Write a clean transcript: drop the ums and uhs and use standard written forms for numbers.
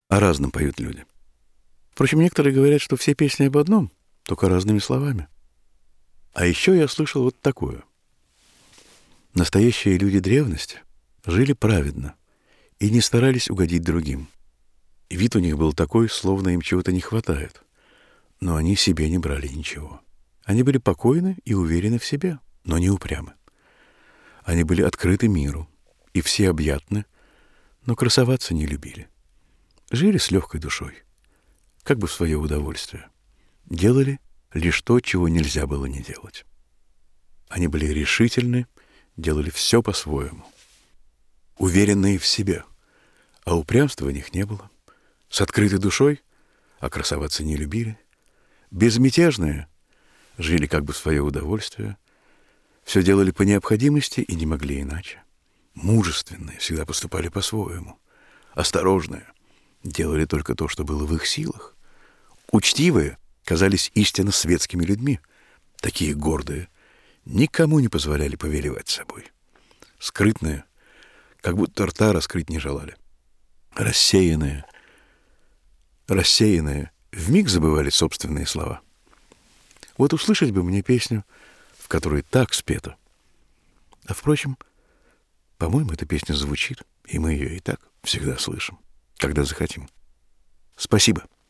О разном поют люди. Впрочем, некоторые говорят, что все песни об одном, только разными словами. А еще я слышал вот такое. Настоящие люди древности жили праведно и не старались угодить другим. И вид у них был такой, словно им чего-то не хватает. Но они себе не брали ничего. Они были покойны и уверены в себе, но не упрямы. Они были открыты миру и всеобъятны, но красоваться не любили. Жили с легкой душой, как бы в свое удовольствие. Делали лишь то, чего нельзя было не делать. Они были решительны, делали все по-своему. Уверенные в себе, а упрямства в них не было. С открытой душой, а красоваться не любили. Безмятежные, жили как бы в свое удовольствие. Все делали по необходимости и не могли иначе. Мужественные, всегда поступали по-своему. Осторожные, делали только то, что было в их силах. Учтивые казались истинно светскими людьми. Такие гордые, никому не позволяли повелевать собой. Скрытные, как будто рта раскрыть не желали. Рассеянные, вмиг забывали собственные слова. Вот услышать бы мне песню, в которой так спето. А, впрочем, по-моему, эта песня звучит, и мы ее и так всегда слышим, когда захотим. Спасибо.